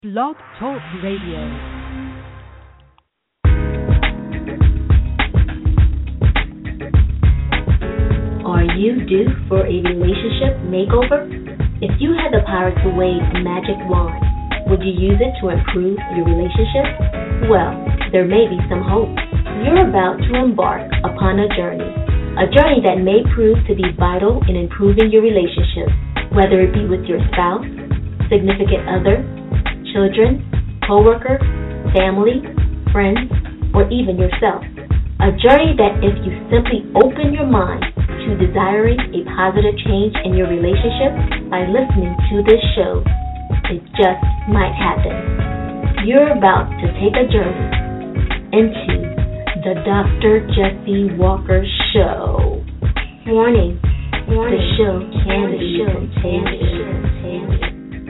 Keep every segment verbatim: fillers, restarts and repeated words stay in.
Blog Talk Radio. Are you due for a relationship makeover? If you had the power to wave a magic wand, would you use it to improve your relationship? Well, there may be some hope. You're about to embark upon a journey, a journey that may prove to be vital in improving your relationship, whether it be with your spouse, significant other, children, co-worker, family, friends, or even yourself. A journey that if you simply open your mind to desiring a positive change in your relationship by listening to this show, it just might happen. You're about to take a journey into the Doctor Jesse Walker Show. Warning, Warning. The show can be contagious.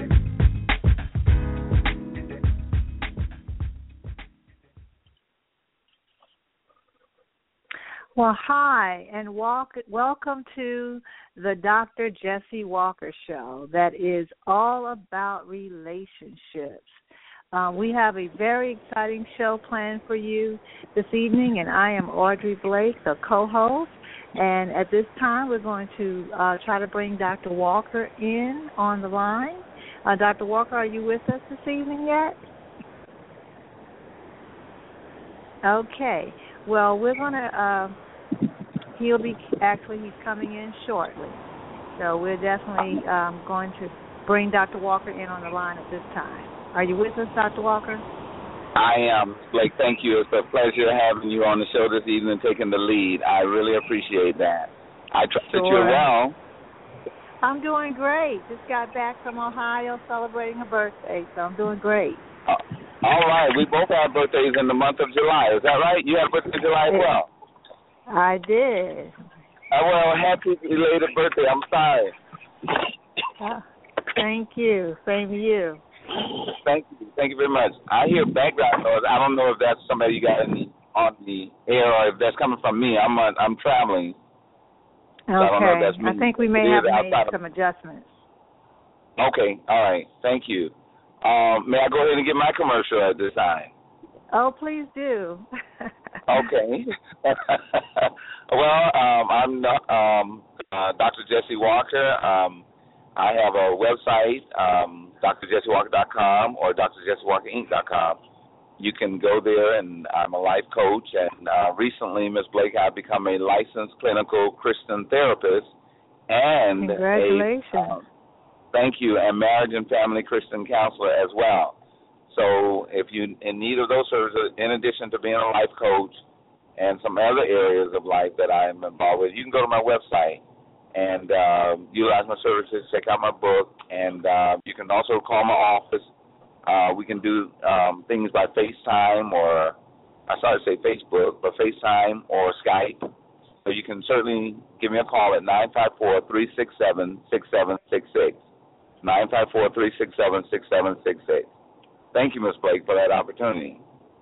Well, hi, and walk, welcome to the Doctor Jesse Walker Show that is all about relationships. Uh, we have a very exciting show planned for you this evening, and I am Audrey Blake, the co-host. And at this time, we're going to uh, try to bring Doctor Walker in on the line. Uh, Doctor Walker, are you with us this evening yet? Okay. Well, we're going to, uh, he'll be, actually, he's coming in shortly. So we're definitely um, going to bring Doctor Walker in on the line at this time. Are you with us, Doctor Walker? I am. Blake, thank you. It's a pleasure having you on the show this evening, taking the lead. I really appreciate that. I trust sure. that you're well. I'm doing great. Just got back from Ohio celebrating a birthday, so I'm doing great. Uh, all right. We both have birthdays in the month of July. Is that right? You had a birthday in July as well? I did. Uh, well, happy belated birthday. I'm sorry. Uh, thank you. Same to you. Thank you. Thank you very much. I hear background noise. I don't know if that's somebody you got in the, on the air or if that's coming from me. I'm uh, I'm traveling. Okay. So I don't know if that's me. I think we may have made some adjustments. Okay. All right. Thank you. Um, may I go ahead and get my commercial at this time? Oh, please do. Okay. Well, um, I'm um, uh, Doctor Jesse Walker. Um, I have a website, um, D R jesse walker dot com or D R jesse walker inc dot com. You can go there, and I'm a life coach. And uh, recently, Miz Blake, I've become a licensed clinical Christian therapist and Congratulations. a um, thank you, and marriage and family Christian counselor as well. So if you're in need of those services, in addition to being a life coach and some other areas of life that I am involved with, you can go to my website and uh, utilize my services, check out my book, and uh, you can also call my office. Uh, we can do um, things by FaceTime or, I started to say Facebook, but FaceTime or Skype. So you can certainly give me a call at nine five four, three six seven, six seven six six. nine five four, three six seven, six seven six six. Thank you, Miz Blake, for that opportunity.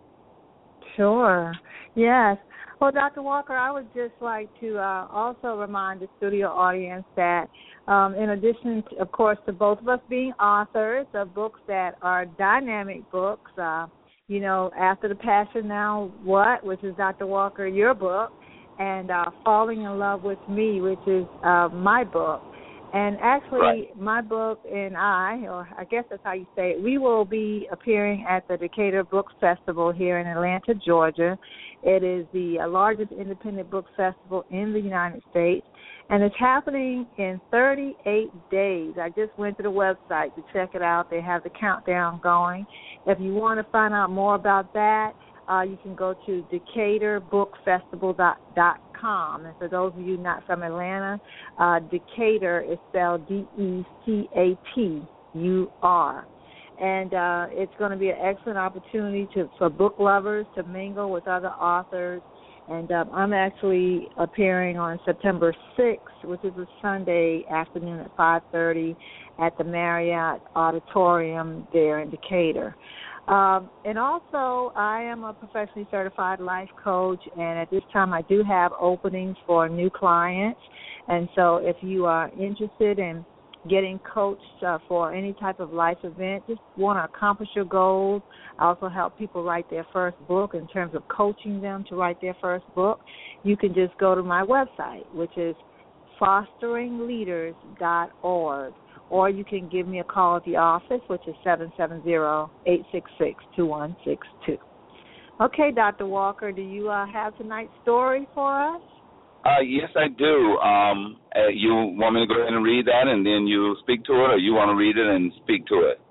Sure. Yes. Well, Doctor Walker, I would just like to uh, also remind the studio audience that um, in addition, to, of course, to both of us being authors of books that are dynamic books, uh, you know, After the Passion, Now What, which is Doctor Walker, your book, and uh, Falling in Love with Me, which is uh, my book. And actually, right. my book and I, or I guess that's how you say it, we will be appearing at the Decatur Book Festival here in Atlanta, Georgia. It is the largest independent book festival in the United States, and it's happening in thirty-eight days. I just went to the website to check it out. They have the countdown going. If you want to find out more about that, uh, you can go to decatur book festival dot com. And for those of you not from Atlanta, uh, Decatur is spelled D E C A T U R. And uh, it's going to be an excellent opportunity to, for book lovers to mingle with other authors. And um, I'm actually appearing on September sixth, which is a Sunday afternoon at five thirty at the Marriott Auditorium there in Decatur. Um, and also, I am a professionally certified life coach, and at this time I do have openings for new clients. And so if you are interested in getting coached uh, for any type of life event, just want to accomplish your goals. I also help people write their first book in terms of coaching them to write their first book. You can just go to my website, which is fostering leaders dot org, or you can give me a call at the office, which is seven seven zero, eight six six, two one six two. Okay, Doctor Walker, do you uh, have tonight's story for us? Uh, yes, I do. Um, uh, you want me to go ahead and read that and then you speak to it, or you want to read it and speak to it?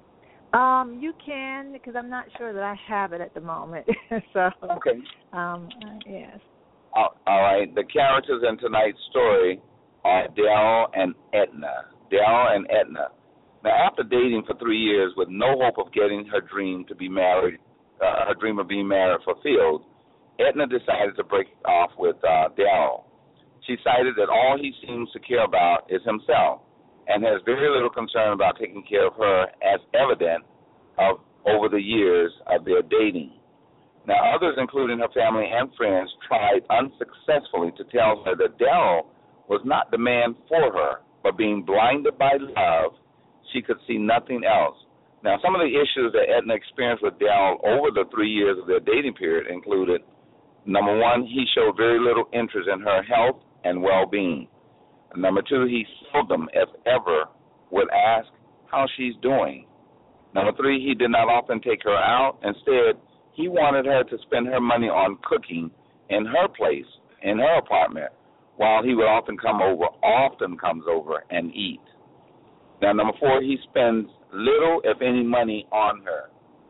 Um, you can, because I'm not sure that I have it at the moment. so, okay. Um, uh, yes. Uh, all right. The characters in tonight's story are Dell and Edna. Dell and Edna. Now, after dating for three years with no hope of getting her dream to be married, uh, her dream of being married fulfilled, Edna decided to break off with uh, Dell. She cited that all he seems to care about is himself and has very little concern about taking care of her, as evident of over the years of their dating. Now, others, including her family and friends, tried unsuccessfully to tell her that Dell was not the man for her, but being blinded by love, she could see nothing else. Now, some of the issues that Edna experienced with Dell over the three years of their dating period included, number one, he showed very little interest in her health and well-being. Number two, he seldom, if ever, would ask how she's doing. Number three, he did not often take her out. Instead, he wanted her to spend her money on cooking in her place, in her apartment, while he would often come over, often comes over and eat. Now, number four, he spends little, if any, money on her.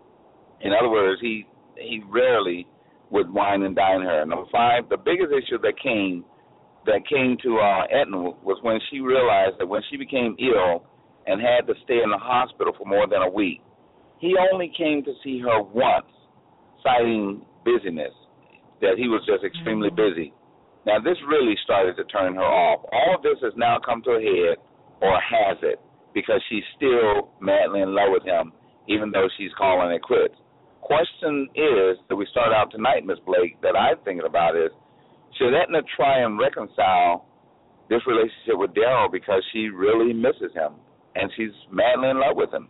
In other words, he he rarely would wine and dine her. Number five, the biggest issue that came that came to uh, Edna was when she realized that when she became ill and had to stay in the hospital for more than a week, he only came to see her once, citing busyness, that he was just extremely busy. Now, this really started to turn her off. All of this has now come to a head, or has it, because she's still madly in love with him, even though she's calling it quits. Question is, that we start out tonight, Miz Blake, that I'm thinking about is, should Edna try and reconcile this relationship with Daryl because she really misses him and she's madly in love with him?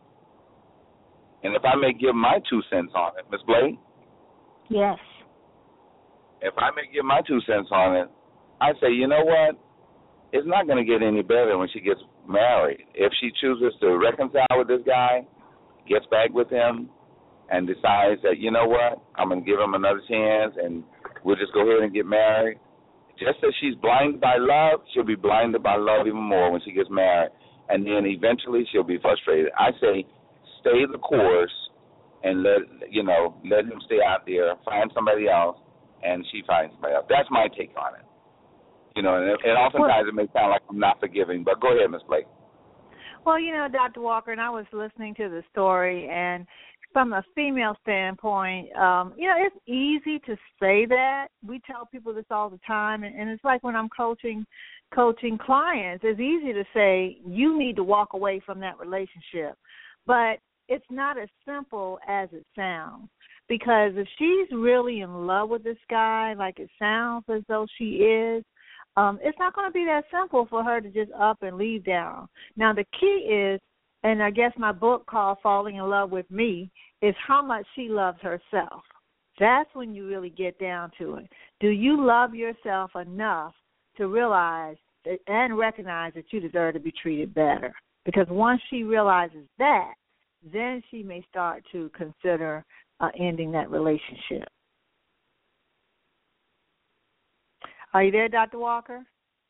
And if I may give my two cents on it, Miz Blake? Yes. If I may give my two cents on it, I say, you know what? It's not going to get any better when she gets married. If she chooses to reconcile with this guy, gets back with him, and decides that, you know what, I'm going to give him another chance and we'll just go ahead and get married. Just as she's blinded by love, she'll be blinded by love even more when she gets married. And then eventually she'll be frustrated. I say stay the course and let, you know, let him stay out there, find somebody else, and she finds somebody else. That's my take on it. You know, and, and oftentimes it may sound like I'm not forgiving, but go ahead, Miz Blake. Well, you know, Doctor Walker, and I was listening to the story, and from a female standpoint, um, you know, it's easy to say that. We tell people this all the time, and, and it's like when I'm coaching coaching clients, it's easy to say you need to walk away from that relationship. But it's not as simple as it sounds, because if she's really in love with this guy, like it sounds as though she is, um, it's not going to be that simple for her to just up and leave Daryl. Now, the key is, and I guess my book called Falling in Love with Me, is how much she loves herself. That's when you really get down to it. Do you love yourself enough to realize that, and recognize that you deserve to be treated better? Because once she realizes that, then she may start to consider uh, ending that relationship. Are you there, Doctor Walker?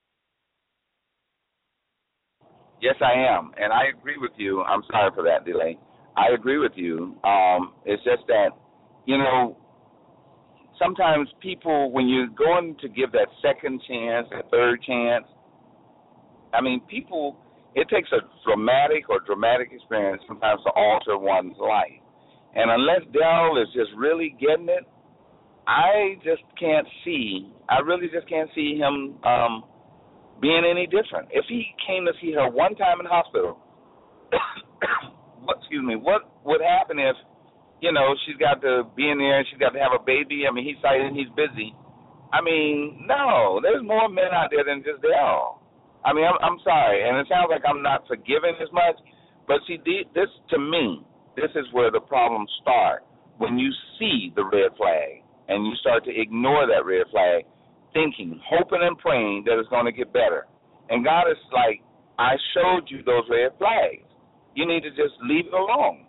Yes, I am, and I agree with you. I'm sorry for that delay. I agree with you. Um, it's just that, you know, sometimes people, when you're going to give that second chance, that third chance, I mean, people, it takes a dramatic or dramatic experience sometimes to alter one's life. And unless Daryl is just really getting it, I just can't see, I really just can't see him um, being any different. If he came to see her one time in the hospital, what, excuse me, what would happen if, you know, she's got to be in there and she's got to have a baby? I mean, he's saying he's busy. I mean, no, there's more men out there than just Daryl. I mean, I'm, I'm sorry, and it sounds like I'm not forgiving as much, but see, this, to me, this is where the problems start. When you see the red flag and you start to ignore that red flag, thinking, hoping and praying that it's going to get better. And God is like, I showed you those red flags. You need to just leave it alone.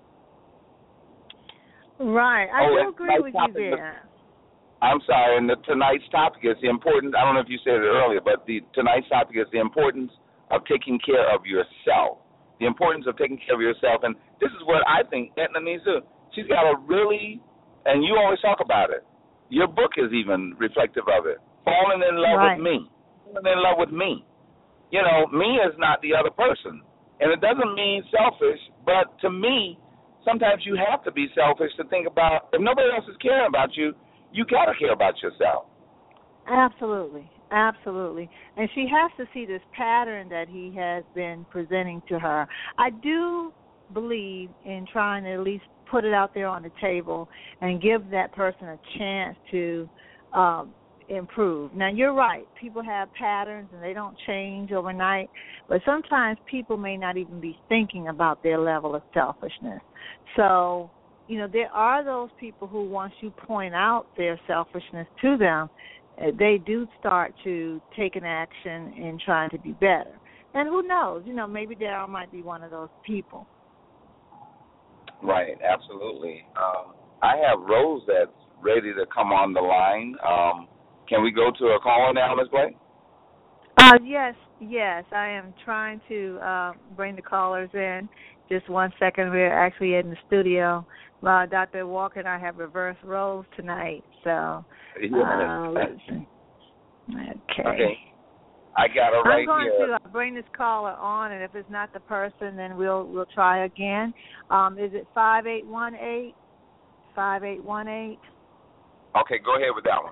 Right. I oh, do agree with you there. I'm sorry, and the, tonight's topic is the importance, I don't know if you said it earlier, but the tonight's topic is the importance of taking care of yourself. The importance of taking care of yourself. And this is what I think Edna needs to do. She's got a really, and you always talk about it, your book is even reflective of it, falling in love right. with me. Falling in love with me. You know, me is not the other person. And it doesn't mean selfish, but to me, sometimes you have to be selfish to think about, if nobody else is caring about you, you got to care about yourself. Absolutely. Absolutely. And she has to see this pattern that he has been presenting to her. I do believe in trying to at least put it out there on the table and give that person a chance to um, improve. Now, you're right. People have patterns and they don't change overnight, but sometimes people may not even be thinking about their level of selfishness. So, you know, there are those people who, once you point out their selfishness to them, they do start to take an action in trying to be better. And who knows? You know, maybe Daryl might be one of those people. Right, absolutely. Um, I have Rose that's ready to come on the line. Um, can we go to a caller now, Miz Blake? Uh, yes, yes. I am trying to uh, bring the callers in. Just one second. We're actually in the studio. Uh, Doctor Walker and I have reverse roles tonight. So uh, let's see. Okay. Okay. I got her right I'm going here. to uh, bring this caller on, and if it's not the person, then we'll we'll try again. Um, is it five eight one eight? five eight one eight? Okay, go ahead with that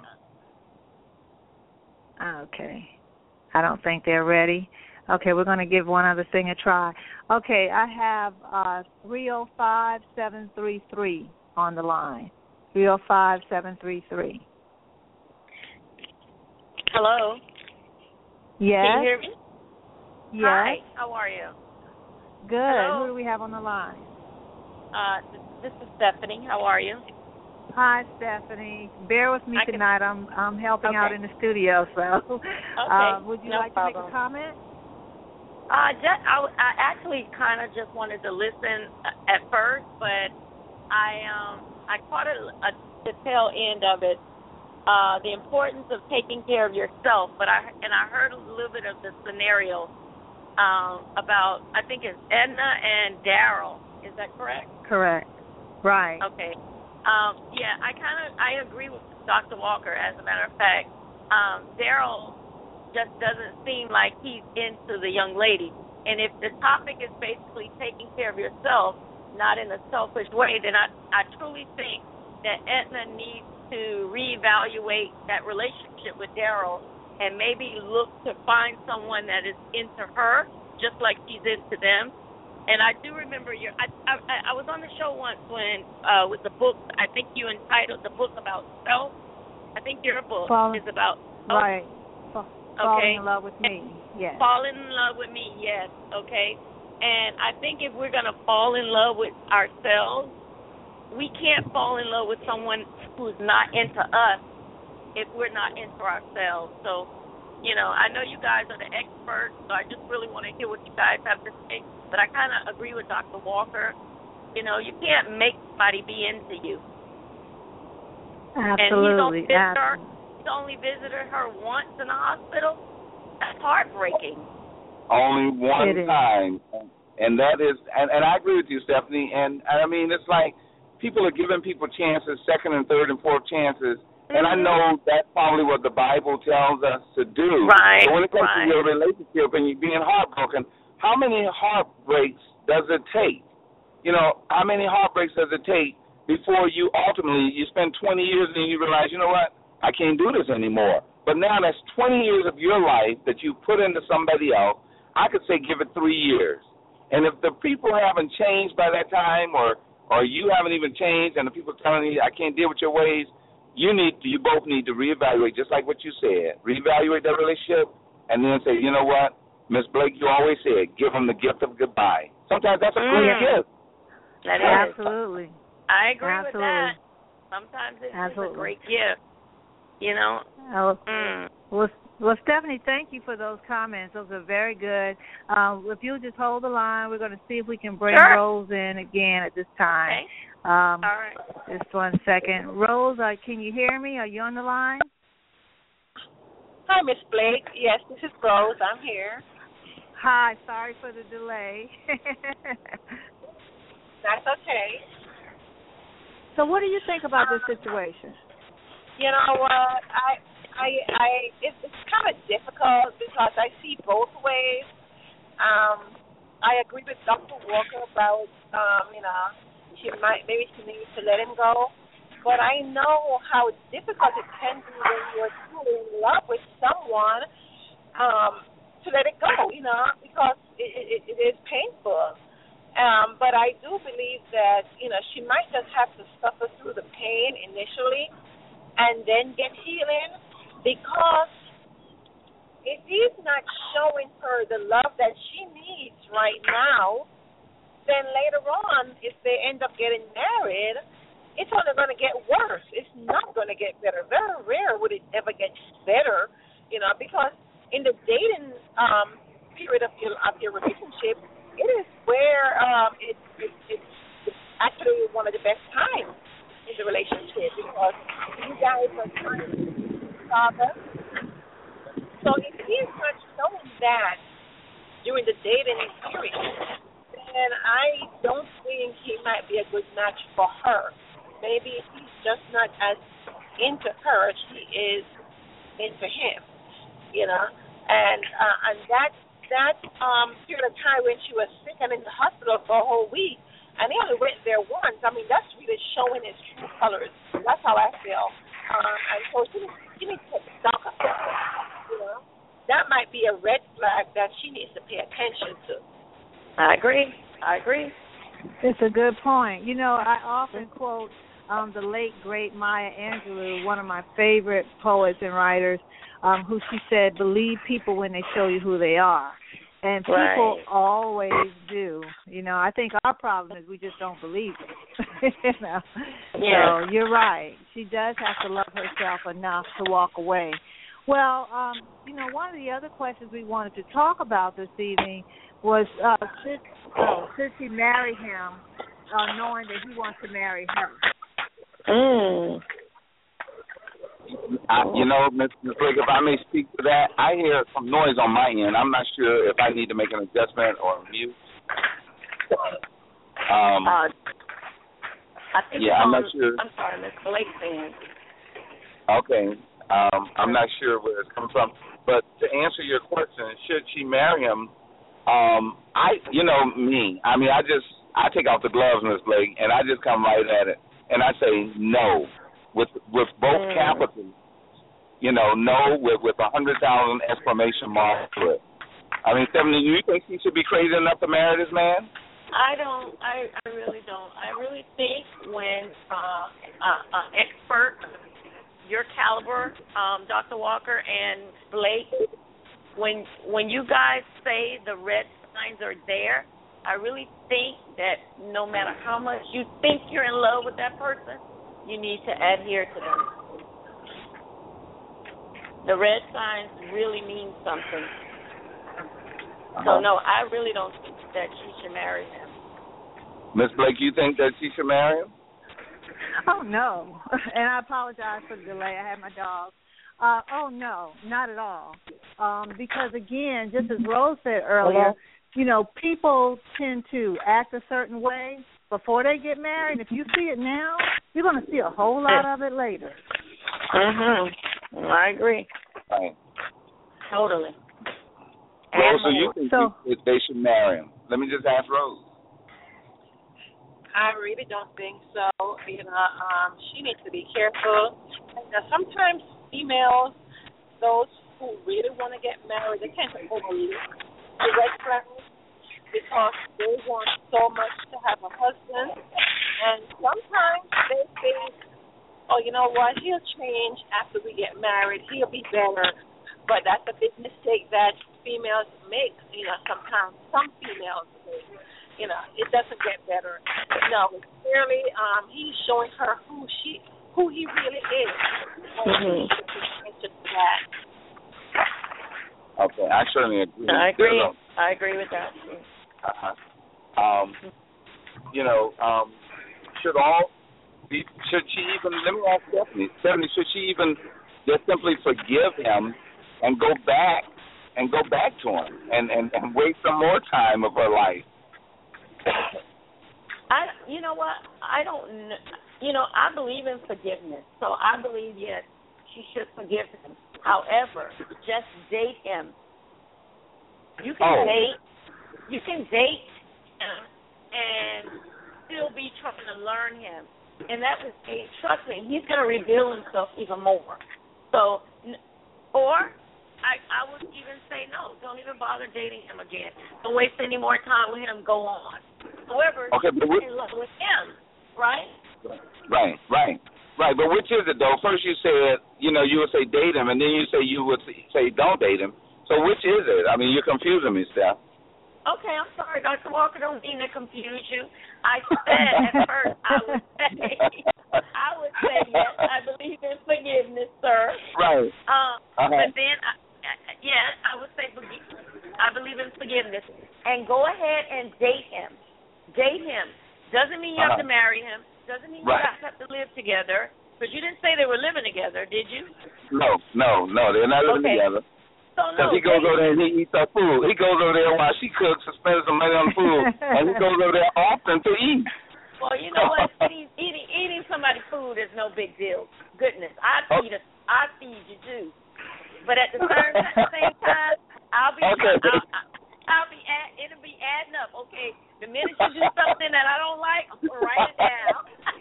one. Okay. I don't think they're ready. Okay, we're going to give one other thing a try. Okay, I have uh, three oh five, seven three three on the line. three oh five, seven three three. Hello. Yes. Can you hear me? Yes. Hi. How are you? Good. Hello. Who do we have on the line? Uh, this is Stephanie. How are you? Hi, Stephanie. Bear with me I tonight. I'm I'm helping okay. out in the studio, so okay. uh, would you no like problem. to make a comment? Uh, just, I, I actually kind of just wanted to listen at first, but I um I caught a, a, the tail end of it. Uh, the importance of taking care of yourself, but I and I heard a little bit of the scenario um, about I think it's Edna and Daryl. Is that correct? Correct. Right. Okay. Um, yeah, I kind of I agree with Doctor Walker. As a matter of fact, um, Daryl just doesn't seem like he's into the young lady. And if the topic is basically taking care of yourself, not in a selfish way, then I I truly think that Edna needs to reevaluate that relationship with Daryl and maybe look to find someone that is into her just like she's into them. And I do remember your I I, I was on the show once when uh, with the book, I think you entitled the book about self. I think your book Fall, is about oh, right. Fall, okay. Falling in love with me. Yes. Falling in love with me. Yes. Okay. And I think if we're gonna fall in love with ourselves, we can't fall in love with someone who's not into us if we're not into ourselves. So, you know, I know you guys are the experts, so I just really want to hear what you guys have to say. But I kind of agree with Doctor Walker. You know, you can't make somebody be into you. Absolutely. And he's only visited her, Absolutely. he's only visited her once in the hospital. That's heartbreaking. Only one It is. time. And that is, and, and I agree with you, Stephanie. And, I mean, it's like people are giving people chances, second and third and fourth chances. And I know that's probably what the Bible tells us to do. Right, But when it comes right. to your relationship and you being heartbroken, how many heartbreaks does it take? You know, how many heartbreaks does it take before you ultimately, you spend twenty years and you realize, you know what, I can't do this anymore. But now that's twenty years of your life that you put into somebody else. I could say give it three years. And if the people haven't changed by that time, or, or you haven't even changed, and the people telling you, I can't deal with your ways, you need to, you both need to reevaluate, just like what you said. Reevaluate that relationship and then say, you know what, Miss Blake, you always said, give them the gift of goodbye. Sometimes that's a mm. great gift. That is. Absolutely. I agree Absolutely. with that. Sometimes it's Absolutely. a great gift. You know. Oh, Mm. well, well, Stephanie, thank you for those comments. Those are very good. Um, if you'll just hold the line, we're going to see if we can bring Sure. Rose in again at this time. Okay. Um, All right. Just one second. Rose, uh, can you hear me? Are you on the line? Hi, Miss Blake. Yes, this is Rose. I'm here. Hi. Sorry for the delay. That's okay. So what do you think about this situation? You know what? I, I, I. It's, it's kind of difficult because I see both ways. Um, I agree with Doctor Walker about, um, you know, she might maybe she needs to let him go. But I know how difficult it can be when you're truly in love with someone um, to let it go, you know, because it, it, it is painful. Um, but I do believe that, you know, she might just have to suffer through the pain initially and then get healing, because if he's not showing her the love that she needs right now, then later on, if they end up getting married, it's only going to get worse. It's not going to get better. Very rare would it ever get better, you know, because in the dating um, period of your, of your relationship, it is where um, it, it, it's actually one of the best times in the relationship, because you guys are trying to father. So if he is not showing that during the dating period, then I don't think he might be a good match for her. Maybe he's just not as into her as she is into him, you know. And uh, and that that um, period of time when she was sick and in the hospital for a whole week, and he only went there once. I mean, that's really showing his true colors. That's how I feel. Um, and so she needs, she needs to take stock of that. You know, that might be a red flag that she needs to pay attention to. I agree. I agree. It's a good point. You know, I often quote um, the late, great Maya Angelou, one of my favorite poets and writers, um, who she said, believe people when they show you who they are. And people Right. always do. You know, I think our problem is we just don't believe it. you know? Yeah. So you're right. She does have to love herself enough to walk away. Well, um, you know, one of the other questions we wanted to talk about this evening was uh, should, oh, should she marry him uh, knowing that he wants to marry her? Mm. I, you know, Miz Blake, if I may speak to that, I hear some noise on my end. I'm not sure if I need to make an adjustment or mute. Um, Uh, I think yeah, I'm on, not sure. I'm sorry, Miss Blake saying. Okay. Um, I'm not sure where it's coming from. But to answer your question, should she marry him, um, I, you know me, I mean, I just, I take off the gloves, Miss Blake, and I just come right at it. And I say no. With with both Mm. capitals, you know, no with with a hundred thousand exclamation marks to it. I mean, Stephanie, you think she should be crazy enough to marry this man? I don't. I, I really don't. I really think when uh, uh, an expert, your caliber, um, Doctor Walker and Blake, when when you guys say the red signs are there, I really think that no matter how much you think you're in love with that person, you need to adhere to them. The red signs really mean something. So, no, I really don't think that she should marry him. Miss Blake, you think that she should marry him? Oh, no. And I apologize for the delay. I had my dog. Uh, oh, no, not at all. Um, because, again, just as Rose said earlier, you know, people tend to act a certain way before they get married. If you see it now, you're going to see a whole lot of it later. Mm-hmm. I agree. Right. Totally. Rose, so you think so, she, they should marry him? Let me just ask Rose. I really don't think so. You know, um, she needs to be careful. Now, sometimes females, those who really want to get married, they tend to overlook the red flags because they want so much to have a husband. And sometimes they think, oh, you know what, he'll change after we get married. He'll be better. but that's a big mistake that females make. You know, sometimes some females make. You know, it doesn't get better. No, clearly, um, he's showing her who she, who he really is. Mm-hmm. To that. Okay, I certainly agree. I agree. I agree with that. Uh-huh. Um, you know, um, should all be, should she even, let me ask Stephanie, Stephanie, should she even just simply forgive him and go back and go back to him and, and, and waste some more time of her life? I, you know what, I don't, you know, I believe in forgiveness, so I believe, yes, she should forgive him. However, just date him. You can oh. date, you can date him and still be trying to learn him. And that was, trust me, he's going to reveal himself even more. So, or I, I would even say no, don't even bother dating him again. Don't waste any more time with him, go on. However, okay, but you're in love with him, right? Right, right. Right, but which is it, though? First you said, you know, you would say date him, and then you say you would say don't date him. So which is it? I mean, you're confusing me, Steph. Okay, I'm sorry, Doctor Walker, don't mean to confuse you. I said at first I would say, I would say yes, I believe in forgiveness, sir. Right. Um, uh-huh. But then, I, yeah, I would say I believe in forgiveness. And go ahead and date him. Date him. Doesn't mean you uh-huh. have to marry him. Doesn't mean right. you guys have to live together. Because you didn't say they were living together, did you? No, no, no. They're not living okay. together. So Because no, he goes they, over there and he eats her food. He goes over there while she cooks and spends some money on the food. And he goes over there often to eat. Well, you know what? eating, eating eating somebody's food is no big deal. Goodness, I feed a, I feed you too. But at the same, same time, I'll be okay. I'll, I'll be add, it'll be adding up. Okay, the minute you do something that I don't like, I'm gonna write it down.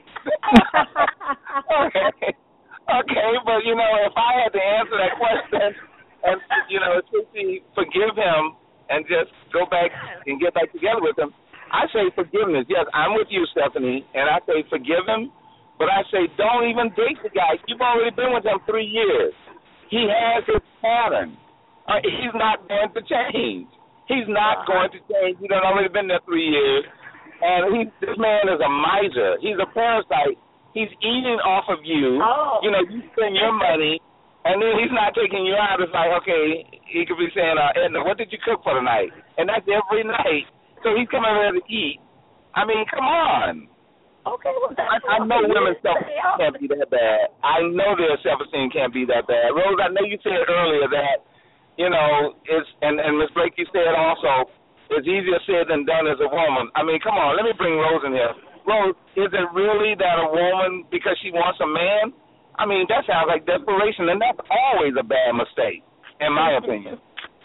okay. Okay, but you know, if I had to answer that question, and you know, simply forgive him and just go back and get back together with him, I say forgiveness. Yes, I'm with you, Stephanie, and I say forgive him, but I say don't even date the guy. You've already been with him three years. He has his pattern. Uh, he's not going to change. He's not going to change. He's already been there three years, and he, this man is a miser. He's a parasite. He's eating off of you. Oh. You know, you spend your money, and then he's not taking you out. It's like, okay, he could be saying, uh, Edna, what did you cook for tonight? And that's every night. So he's coming over to eat. I mean, come on. Okay, well, that's I, I know women's self-esteem can't be that bad. I know their self-esteem can't be that bad. Rose, I know you said earlier that, you know, it's, and, and Miz Blake, you said also, it's easier said than done as a woman. I mean, come on, let me bring Rose in here. Rose, is it really that a woman, because she wants a man? I mean, that sounds like desperation, and that's always a bad mistake, in my opinion.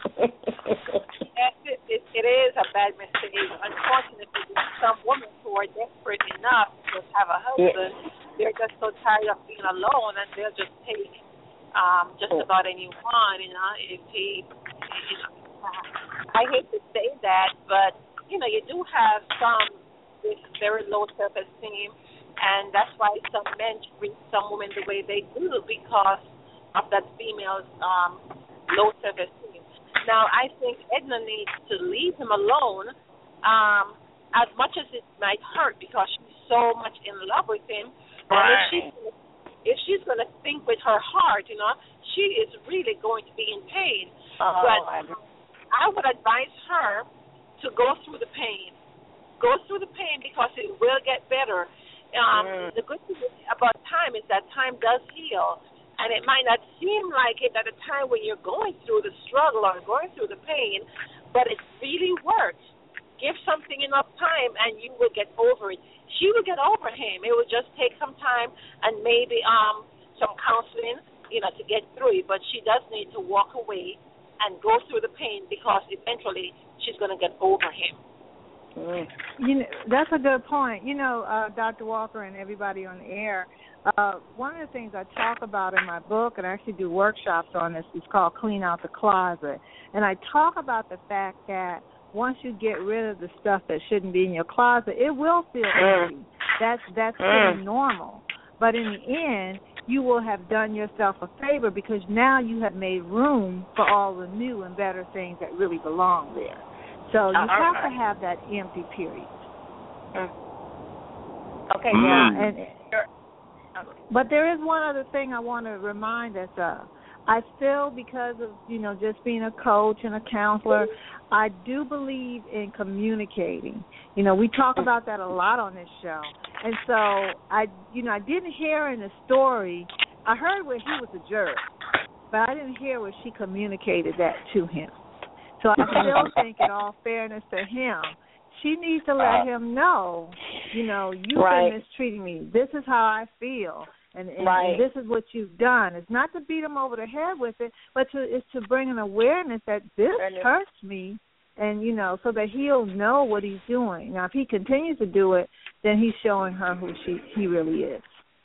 Yes, it, it, it is a bad mistake. Unfortunately, some women who are desperate enough to have a husband, they're just so tired of being alone, and they'll just take um, just about anyone, you know, if he, you know, I hate to say that, but, you know, you do have some with very low self-esteem, and that's why some men treat some women the way they do, because of that female's um, low self-esteem. Now, I think Edna needs to leave him alone, um, as much as it might hurt, because she's so much in love with him. Right. And if, she, if she's going to think with her heart, you know, she is really going to be in pain. Oh, but I, I would advise her to go through the pain. Go through the pain, because it will get better. Um, mm. The good thing about time is that time does heal. And it might not seem like it at a time when you're going through the struggle or going through the pain, but it really works. Give something enough time, and you will get over it. She will get over him. It will just take some time and maybe um, some counseling, you know, to get through it. But she does need to walk away and go through the pain, because eventually she's going to get over him. Mm. You know, that's a good point. You know, uh, Doctor Walker and everybody on the air, uh, one of the things I talk about in my book, and I actually do workshops on this, is called Clean Out the Closet. And I talk about the fact that once you get rid of the stuff that shouldn't be in your closet, it will feel empty. That's, that's pretty normal. But in the end, you will have done yourself a favor because now you have made room for all the new and better things that really belong there. So you all have right. to have that empty period. Mm. Okay. Yeah, Yeah. and but there is one other thing I want to remind us of. I still, because of, you know, just being a coach and a counselor, I do believe in communicating. You know, we talk about that a lot on this show. And so, I, you know, I didn't hear in the story, I heard where he was a jerk, but I didn't hear where she communicated that to him. So I still think, in all fairness to him, she needs to let him know, you know, you've right. been mistreating me. This is how I feel. And, and, right. and this is what you've done. It's not to beat him over the head with it, but to, it's to bring an awareness that this hurts me, and, you know, so that he'll know what he's doing. Now, if he continues to do it, then he's showing her who she he really is.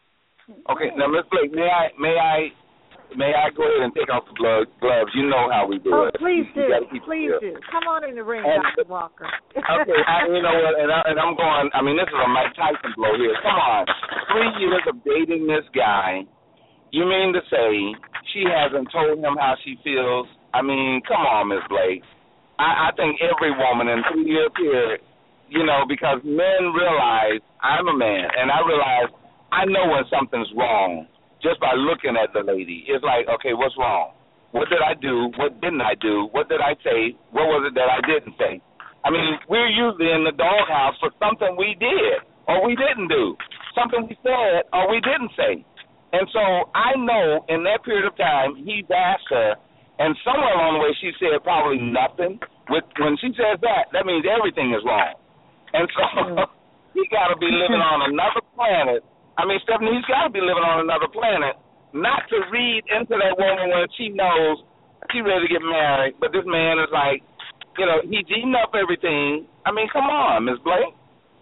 Okay, now, Miss Blake, may I may I may I go ahead and take off the blood gloves? You know how we do oh, it. please you, do, you please do. Come on in the ring, and, Doctor Walker. Okay, I, you know what? And, I, and I'm going. I mean, this is a Mike Tyson blow here. Come on, three years of dating this guy. You mean to say she hasn't told him how she feels? I mean, come on, Miss Blake. I, I think every woman in three year period, you know, because men realize I'm a man, and I realize I know when something's wrong just by looking at the lady. It's like, okay, what's wrong? What did I do? What didn't I do? What did I say? What was it that I didn't say? I mean, we're usually in the doghouse for something we did or we didn't do, something we said or we didn't say. And so I know in that period of time he's asked her, and somewhere along the way she said probably nothing. With, when she says that, that means everything is wrong. And so he got to be living on another planet. I mean, Stephanie, he's got to be living on another planet, not to read into that woman when she knows she's ready to get married, but this man is like, you know, he's eating up everything. I mean, come on, Miz Blake.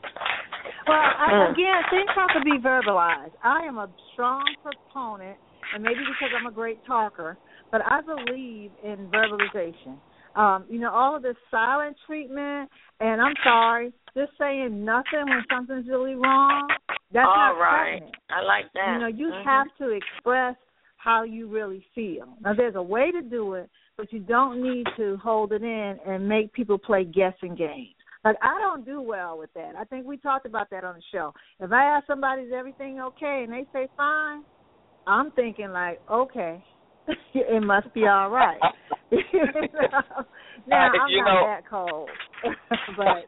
Well, I, again, things have to be verbalized. I am a strong proponent, and maybe because I'm a great talker, but I believe in verbalization. Um, you know, all of this silent treatment, and I'm sorry, just saying nothing when something's really wrong, that's all not right. cutting it. I like that. You know, you mm-hmm. have to express how you really feel. Now, there's a way to do it, but you don't need to hold it in and make people play guessing games. Like, I don't do well with that. I think we talked about that on the show. If I ask somebody, is everything okay, and they say fine, I'm thinking like, okay, it must be all right. you know? Now, I'm you not know, that cold. but,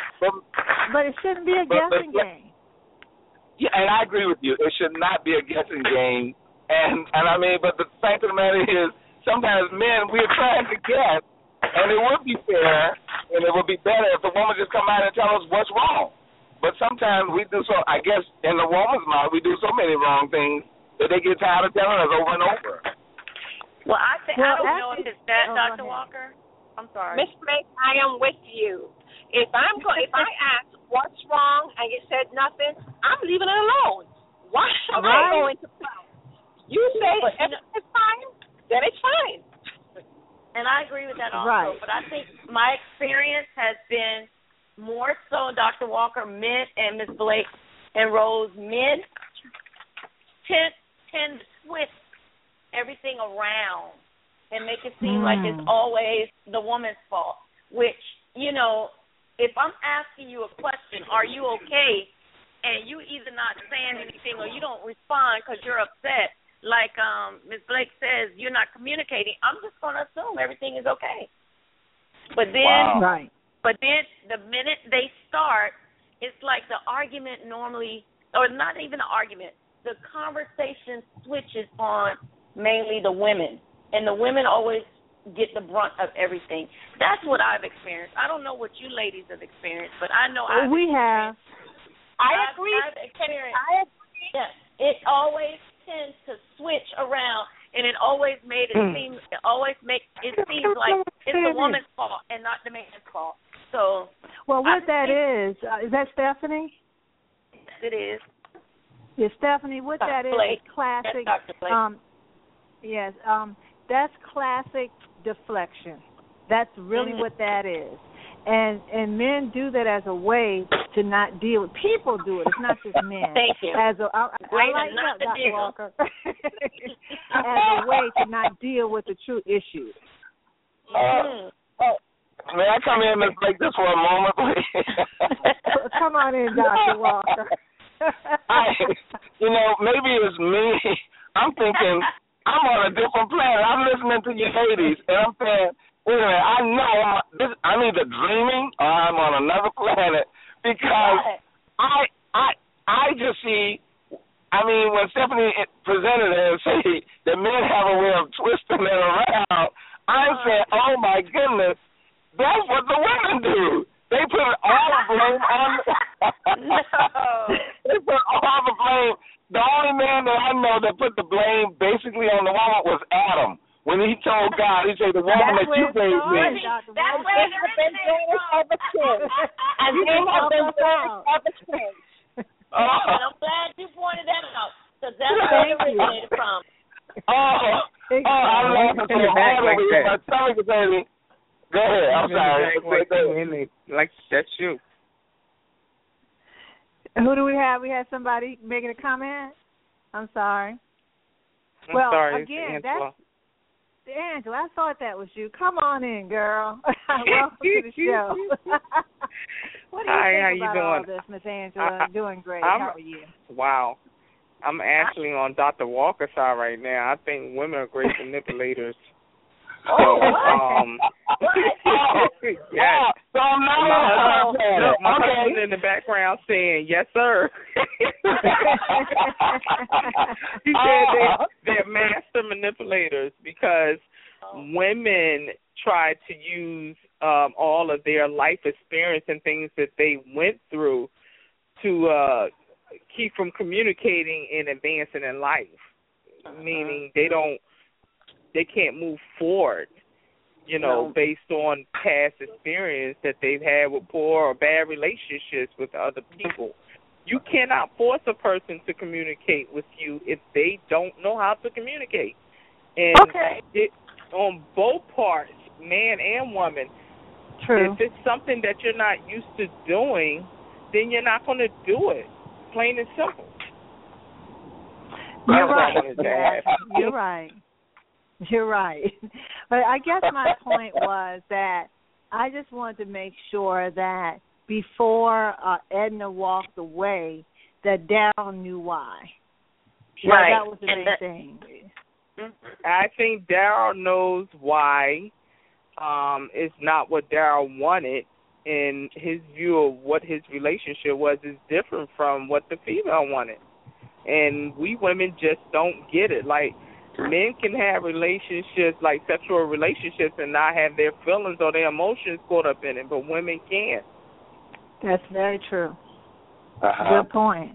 but it shouldn't be a guessing game. Yeah, and I agree with you. It should not be a guessing game. And, and I mean, but the fact of the matter is, sometimes men, we're trying to guess, and it would be fair, and it would be better if the woman just come out and tell us what's wrong. But sometimes we do so, I guess, in the woman's mind, we do so many wrong things that they get tired of telling us over and over. Well, I think well, I don't actually, know if it's that, oh, Doctor Walker. I'm sorry. Miss Blake, I am with you. If I'm go- if I ask what's wrong and you said nothing, I'm leaving it alone. Why am right. I going to play? You say everything's fine, then it's fine. And I agree with that also. Right. But I think my experience has been more so, Doctor Walker, men and Miss Blake and Rose, men tend, tend to twist everything around and make it seem mm. like it's always the woman's fault, which, you know, if I'm asking you a question, are you okay, and you either not saying anything or you don't respond because you're upset, like um, Miz Blake says, you're not communicating, I'm just going to assume everything is okay. But then, wow. right. but then the minute they start, it's like the argument normally, or not even an argument, the conversation switches on mainly the women, and the women always get the brunt of everything. That's what I've experienced. I don't know what you ladies have experienced, but I know well, I've we have. I agree. I've experienced. I agree. Yes, it always tends to switch around, and it always made it seem. It always make it seems like it's the woman's fault and not the man's fault. So, well, what I that is uh, is that Stephanie? It is. Yes, Stephanie. What Doctor that is Blake. is classic. Yes, Doctor Blake. Um, yes, um, that's classic deflection. That's really mm-hmm. what that is. And and men do that as a way to not deal with. People do it. It's not just men. Thank you. As a, I, I like not that, to Doctor deal. Walker. As a way to not deal with the true issue. Uh, oh, may I come in and break this for a moment, please? Come on in, Doctor Walker. I, you know, maybe it's me. I'm thinking I'm on a different planet. I'm listening to you ladies, and I'm saying, wait a minute, I know I'm, this, I'm either dreaming or I'm on another planet because I, I, I just see. I mean, when Stephanie presented it and say that men have a way of twisting it around, I'm saying, oh my goodness, that's what the women do. They put all the blame on. No. They put all the blame. The only man that I know that put the blame basically on the woman was Adam. When he told God, he said, the woman that you gave me. That's where it originated from. And they have been doing it ever since. Oh. And I'm glad you pointed that out, because that's where it originated from. Oh, oh, I'm laughing so hard over here. My stomach is hurting. Go ahead. I'm sorry. Like, like that's you. Who do we have? We had somebody making a comment. I'm sorry. I'm well, sorry, again, Angela. that's Angela. I thought that was you. Come on in, girl. Welcome to the show. What do you Hi, think how you about doing? all this, Miss Angela? I, doing great. I'm, How are you? Wow. I'm actually on Doctor Walker's side right now. I think women are great manipulators. So, um, yes. So I'm not my husband, no, my okay. husband in the background saying, yes, sir. He said they, they're master manipulators because women try to use um, all of their life experience and things that they went through to uh, keep from communicating and advancing in life, uh-huh. meaning they don't, they can't move forward, you know, no. based on past experience that they've had with poor or bad relationships with other people. You cannot force a person to communicate with you if they don't know how to communicate. And okay. it, on both parts, man and woman, True. if it's something that you're not used to doing, then you're not going to do it. Plain and simple. You're right. You're right. You're right. But I guess my point was that I just wanted to make sure that before uh, Edna walked away, that Daryl knew why. Right. That was the and main that, thing. I think Daryl knows why. Um, it's not what Daryl wanted, and his view of what his relationship was is different from what the female wanted. And we women just don't get it. Like, men can have relationships, like sexual relationships, and not have their feelings or their emotions caught up in it, but women can't. That's very true. Uh-huh. Good point.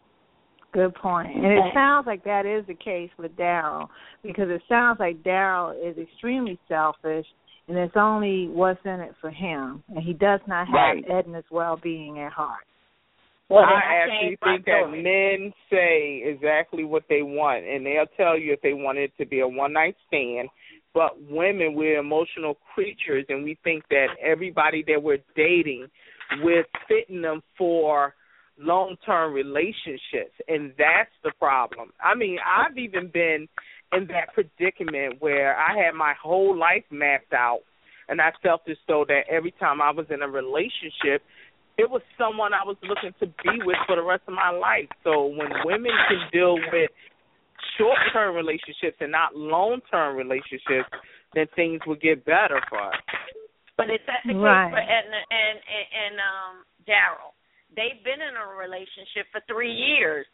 Good point. And it sounds like that is the case with Daryl, because it sounds like Daryl is extremely selfish, and it's only what's in it for him, and he does not have right. Edna's well-being at heart. Well, I actually think that men say exactly what they want, and they'll tell you if they want it to be a one-night stand. But women, we're emotional creatures, and we think that everybody that we're dating, we're fitting them for long-term relationships, and that's the problem. I mean, I've even been in that predicament where I had my whole life mapped out, and I felt as though that every time I was in a relationship, it was someone I was looking to be with for the rest of my life. So when women can deal with short-term relationships and not long-term relationships, then things will get better for us. But is that the case right. for Edna and, and, and um, Daryl? They've been in a relationship for three years.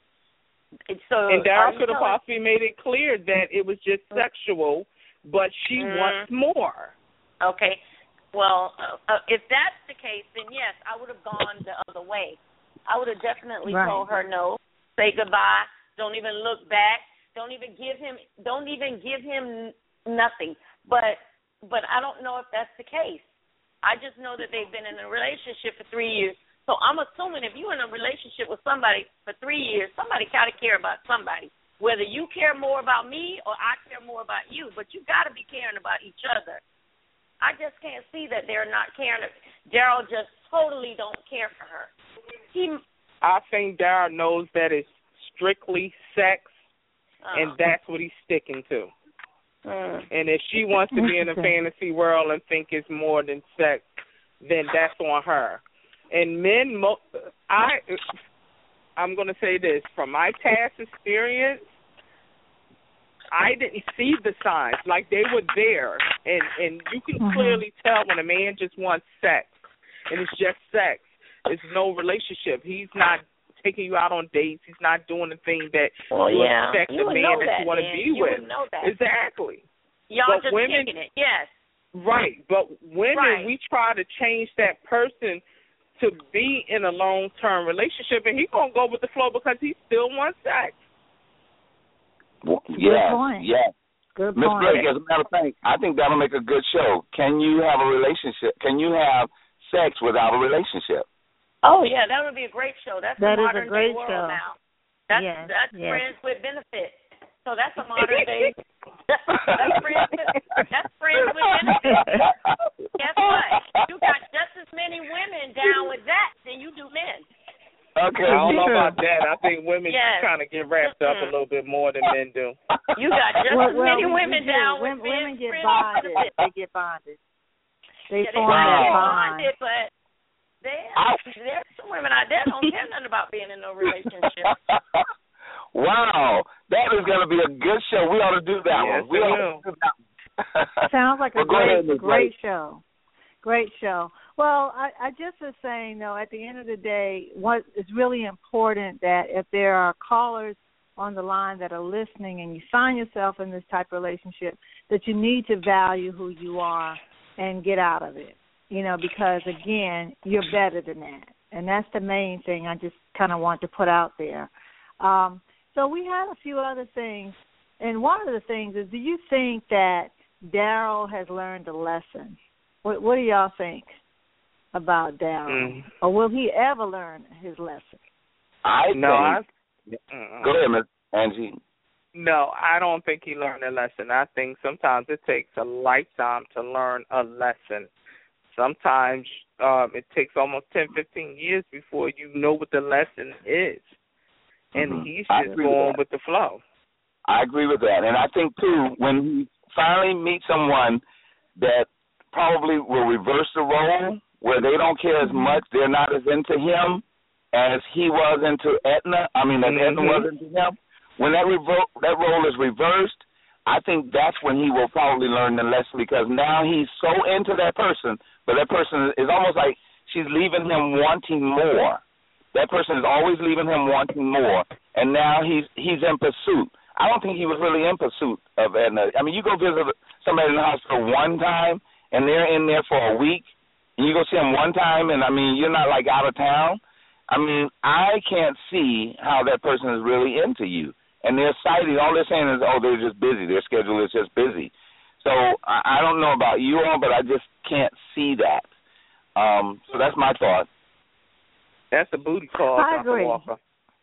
So and Daryl could have possibly made it clear that it was just sexual, but she mm-hmm. wants more. Okay. Well, uh, if that's the case, then yes, I would have gone the other way. I would have definitely right. told her no, say goodbye, don't even look back, don't even give him, don't even give him nothing. But, but I don't know if that's the case. I just know that they've been in a relationship for three years. So I'm assuming if you're in a relationship with somebody for three years, somebody got to care about somebody. Whether you care more about me or I care more about you, but you got to be caring about each other. I just can't see that they're not caring. Daryl just totally don't care for her. he. I think Daryl knows that it's strictly sex, uh, and that's what he's sticking to. Uh, and if she wants to be in a fantasy world and think it's more than sex, then that's on her. And men, mo- I, I'm going to say this from my past experience. I didn't see the signs. Like, they were there. And, and you can mm-hmm. clearly tell when a man just wants sex. And it's just sex. It's no relationship. He's not taking you out on dates. He's not doing the thing that well, you yeah. expect you a man that, that you want to man. be you with. Know that. Exactly. Y'all but just women, kicking it, yes. Right. But women, right. we try to change that person to be in a long-term relationship, and he's going to go with the flow because he still wants sex. Well, yeah, yeah. Good Miss point. Blake, as a matter of fact, I think that'll make a good show. Can you have a relationship? Can you have sex without a relationship? Oh yeah, that would be a great show. That's that the modern is a great day world show. now. That's yes, that's yes. friends with benefits. So that's a modern day. That's, that's friends with that's friends with benefits. Guess what? You got just as many women down with that than you do men. Okay, I don't know about that. I think women yes. kind of get wrapped up a little bit more than men do. You got just well, as well, many we, women we down women, with women get friends bonded. with They get bonded. They yeah, form they that get bond. bonded, but there, there's some women out there that don't care nothing about being in no relationship. Wow, that is going to be a good show. We ought to do that yes, one. We ought to do that one. Sounds like a well, great, ahead, great show. Great show. Well, I, I just was saying, though, at the end of the day, what is really important that if there are callers on the line that are listening and you find yourself in this type of relationship, that you need to value who you are and get out of it, you know, because, again, you're better than that. And that's the main thing I just kind of want to put out there. Um, so we had a few other things. And one of the things is, do you think that Daryl has learned a lesson? What, what do y'all think about Daryl? Mm. Or will he ever learn his lesson? I no, think. I, Go ahead, Miss Angie. No, I don't think he learned a lesson. I think sometimes it takes a lifetime to learn a lesson. Sometimes um, it takes almost ten, fifteen years before you know what the lesson is. And mm-hmm. he's just going with, with the flow. I agree with that. And I think, too, when he finally meets someone that probably will reverse the role, where they don't care as much, they're not as into him as he was into Edna, I mean, as mm-hmm. Edna was into him, when that revo- that role is reversed, I think that's when he will probably learn the lesson, because now he's so into that person, but that person is almost like she's leaving him wanting more. That person is always leaving him wanting more, and now he's he's in pursuit. I don't think he was really in pursuit of Edna. I mean, you go visit somebody in the hospital one time, and they're in there for a week, and you go see them one time, and, I mean, you're not, like, out of town. I mean, I can't see how that person is really into you. And they're citing, all they're saying is, oh, they're just busy. Their schedule is just busy. So I, I don't know about you all, but I just can't see that. Um, so that's my thought. That's a booty call, I Doctor agree. Walker.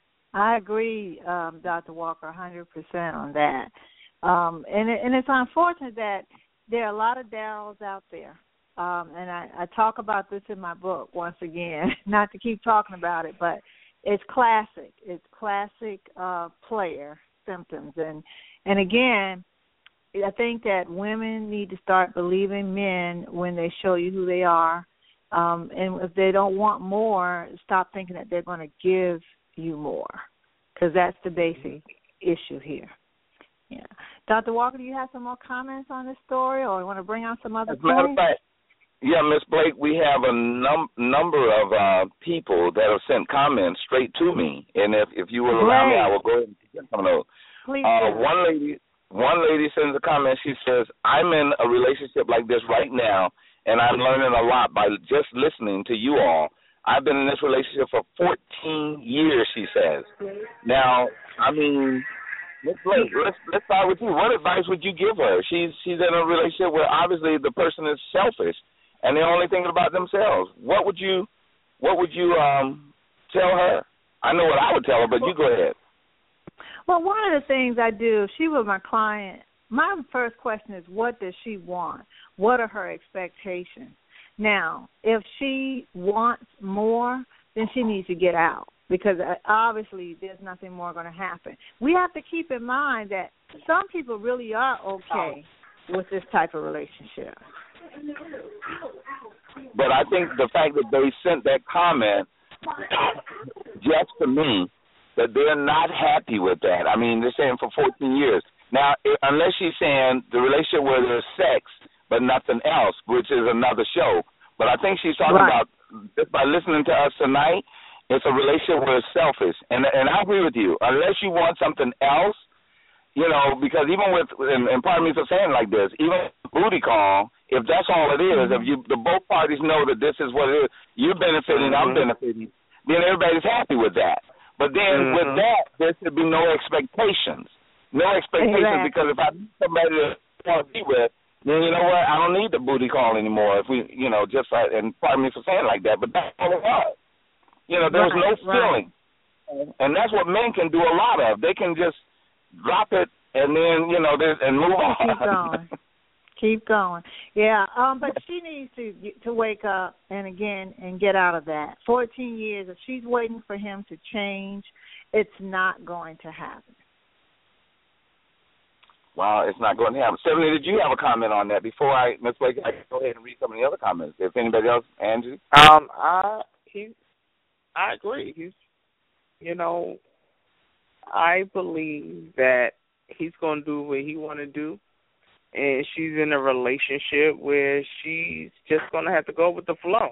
I agree, um, Doctor Walker, one hundred percent on that. Um, and, it, and it's unfortunate that there are a lot of Daryls out there. Um, and I, I talk about this in my book once again, not to keep talking about it, but it's classic. It's classic uh, player symptoms. And, and again, I think that women need to start believing men when they show you who they are. Um, and if they don't want more, stop thinking that they're going to give you more, because that's the basic issue here. Yeah, Doctor Walker, do you have some more comments on this story, or you want to bring out some other As a matter of fact, yeah, Miss Blake, we have a num- number of uh, people that have sent comments straight to me, and if if you will allow me, I will go ahead and get some of those. Please uh, do. One lady, one lady sends a comment. She says, "I'm in a relationship like this right now, and I'm learning a lot by just listening to you all. I've been in this relationship for fourteen years," she says. Now, I mean, let's, let's, let's start with you. What advice would you give her? She's she's in a relationship where obviously the person is selfish, and they're only thinking about themselves. What would you what would you um, tell her? I know what I would tell her, but you go ahead. Well, one of the things I do, if she were my client, my first question is, what does she want? What are her expectations? Now, if she wants more, then she needs to get out, because obviously there's nothing more going to happen. We have to keep in mind that some people really are okay with this type of relationship. But I think the fact that they sent that comment just to me that they're not happy with that. I mean, they're saying for fourteen years. Now, unless she's saying the relationship where there's sex but nothing else, which is another show. But I think she's talking right. about, just by listening to us tonight, it's a relationship where it's selfish. And and I agree with you. Unless you want something else, you know, because even with, and, and pardon me for saying like this, even booty call, if that's all it is, if you the both parties know that this is what it is, you're benefiting, mm-hmm. I'm benefiting, then everybody's happy with that. But then mm-hmm. with that, there should be no expectations. No expectations, exactly. Because if I need somebody to want to be with, then you know what, I don't need the booty call anymore. If we, you know, just, uh, and pardon me for saying like that, but that's all it was. You know, there was right, no feeling. Right. And that's what men can do a lot of. They can just drop it and then, you know, and move on. Keep going. Keep going. Yeah, um, but she needs to to wake up and, again, and get out of that. fourteen years, if she's waiting for him to change, it's not going to happen. Wow, it's not going to happen. Stephanie, did you have a comment on that? Before I, Miz Blake, I can go ahead and read some of the other comments. If anybody else, Angie? Um, I, he, I agree. He's, you know, I believe that he's going to do what he want to do. And she's in a relationship where she's just going to have to go with the flow.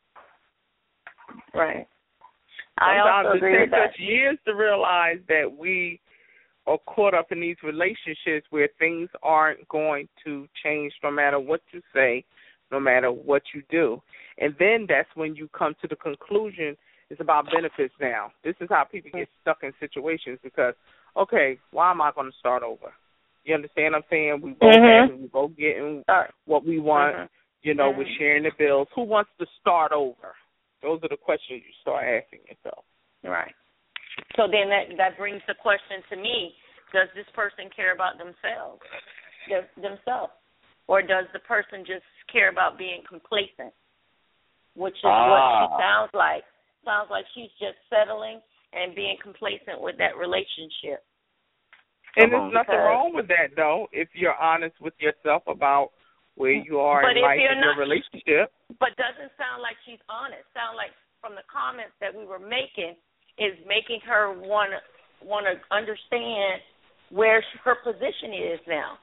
Right. I Sometimes also agree it with takes that. us years to realize that we are caught up in these relationships where things aren't going to change no matter what you say, no matter what you do. And then that's when you come to the conclusion it's about benefits now. This is how people get stuck in situations because, okay, why am I going to start over? You understand what I'm saying? We both mm-hmm. have, we both getting what we want. Mm-hmm. You know, mm-hmm. we're sharing the bills. Who wants to start over? Those are the questions you start asking yourself. Right. So then that that brings the question to me: does this person care about themselves, themselves, or does the person just care about being complacent? Which is ah. what she sounds like. Sounds like she's just settling and being complacent with that relationship. And there's nothing wrong with that, though, if you're honest with yourself about where you are but in life and your relationship. But doesn't sound like she's honest. Sound like from the comments that we were making is making her want want to understand where she, her position is now.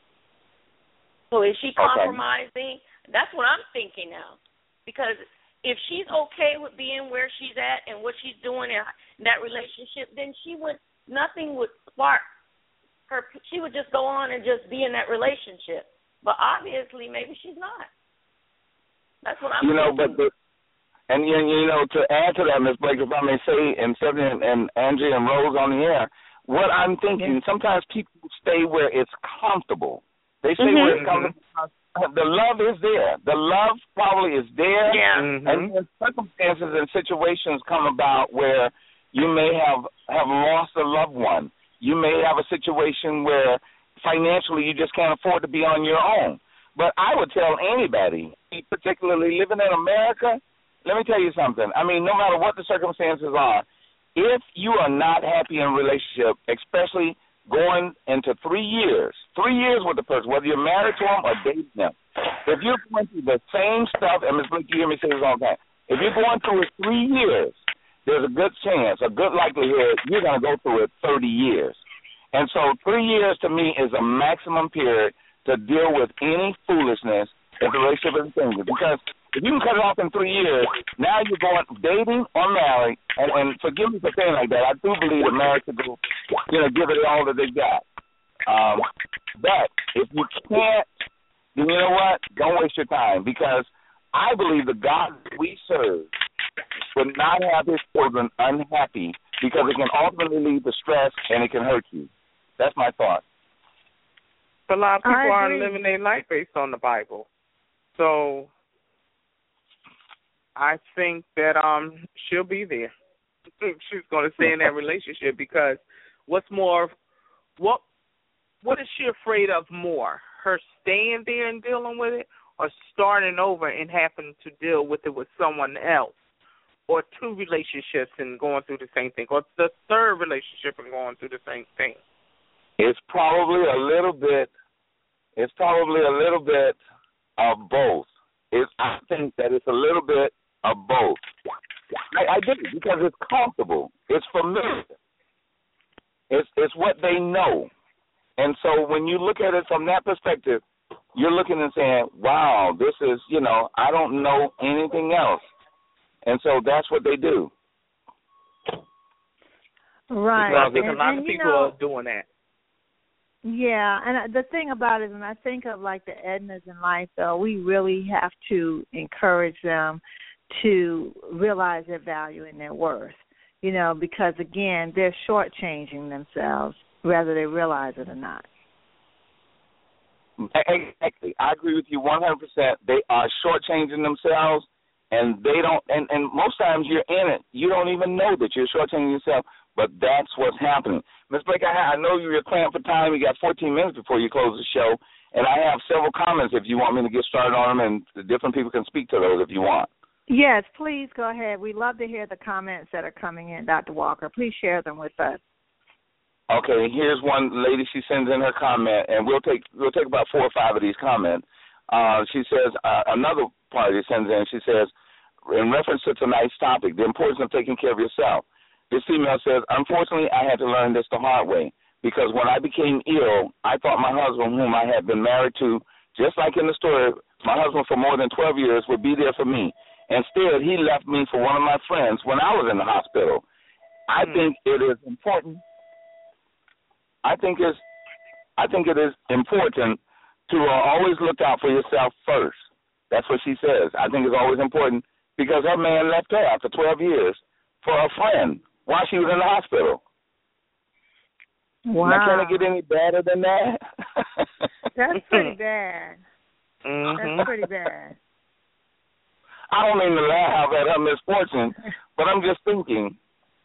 So is she compromising? Okay. That's what I'm thinking now. Because if she's okay with being where she's at and what she's doing in that relationship, then she would nothing would spark her. She would just go on and just be in that relationship. But obviously, maybe she's not. That's what I'm you know, thinking. But the, and you, you know, to add to that, Miz Blake, if I may say, and Stephanie and, and Angie and Rose on the air, what I'm thinking, yeah. sometimes people stay where it's comfortable. They stay mm-hmm. where it's comfortable. The love is there. The love probably is there. Yeah. Mm-hmm. And then circumstances and situations come about where you may have, have lost a loved one. You may have a situation where financially you just can't afford to be on your own. But I would tell anybody, particularly living in America, let me tell you something. I mean, no matter what the circumstances are, if you are not happy in a relationship, especially going into three years, three years with the person, whether you're married to them or dating them, if you're going through the same stuff, and Miz Blake, you hear me say this all the time, if you're going through it three years, there's a good chance, a good likelihood you're going to go through it thirty years. And so three years to me is a maximum period to deal with any foolishness if the relationship is changing. Because if you can cut it off in three years, now you're going dating or married, and, and forgive me for saying like that, I do believe that marriage should go, you know, give it all that they got. Um, but if you can't, then you know what? Don't waste your time, because I believe the God that we serve would not have his children unhappy, because it can ultimately lead to stress and it can hurt you. That's my thought. A lot of people aren't living their life based on the Bible. So I think that um she'll be there. She's going to stay in that relationship, because what's more, what what is she afraid of more? Her staying there and dealing with it, or starting over and having to deal with it with someone else? or two relationships and going through the same thing, or the third relationship and going through the same thing? It's probably a little bit. It's probably a little bit of both. It's, I think that it's a little bit of both. I, I do because it's comfortable. It's familiar. It's it's what they know, and so when you look at it from that perspective, you're looking and saying, "Wow, this is you know I don't know anything else," and so that's what they do. Right. Because and, a lot and, of people know, are doing that. Yeah, and the thing about it, when I think of like the Ednas in life, though, we really have to encourage them to realize their value and their worth, you know, because, again, they're shortchanging themselves whether they realize it or not. Exactly. I agree with you one hundred percent. They are shortchanging themselves, and they don't, and, and most times you're in it. You don't even know that you're shortchanging yourself, but that's what's happening. Miz Blake, I, I know you're clamped for time. You got fourteen minutes before you close the show, and I have several comments if you want me to get started on them, and the different people can speak to those if you want. Yes, please go ahead. We'd love to hear the comments that are coming in, Doctor Walker. Please share them with us. Okay, here's one lady. She sends in her comment, and we'll take we'll take about four or five of these comments. Uh, she says uh, another party sends in. She says, in reference to tonight's topic, the importance of taking care of yourself. This female says, unfortunately, I had to learn this the hard way because when I became ill, I thought my husband, whom I had been married to, just like in the story, my husband for more than twelve years would be there for me. Instead, he left me for one of my friends when I was in the hospital. I mm. think it is important. I think it's. I think it is important to uh, always look out for yourself first. That's what she says. I think it's always important because her man left her after twelve years for a friend while she was in the hospital. Wow. Now, can it get any better than that? That's pretty bad. Mm-hmm. That's pretty bad. I don't mean to laugh at her misfortune, but I'm just thinking.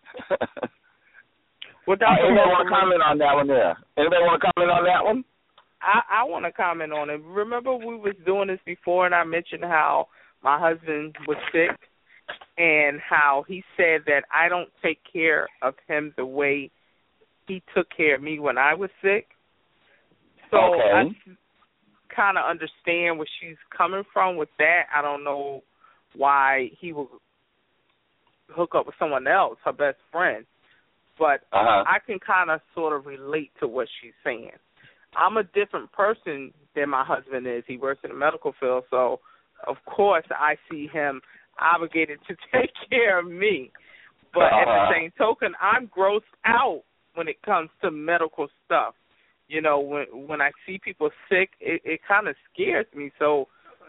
Well, uh, anybody want to comment on that one there? Anybody want to comment on that one? I, I want to comment on it. Remember we was doing this before, and I mentioned how my husband was sick and how he said that I don't take care of him the way he took care of me when I was sick. So okay. I kind of understand where she's coming from with that. I don't know why he would hook up with someone else, her best friend. But uh-huh. I can kind of sort of relate to what she's saying. I'm a different person than my husband is. He works in the medical field, so of course I see him obligated to take care of me. But uh-huh. at the same token, I'm grossed out when it comes to medical stuff. You know, when when I see people sick, it, it kind of scares me. So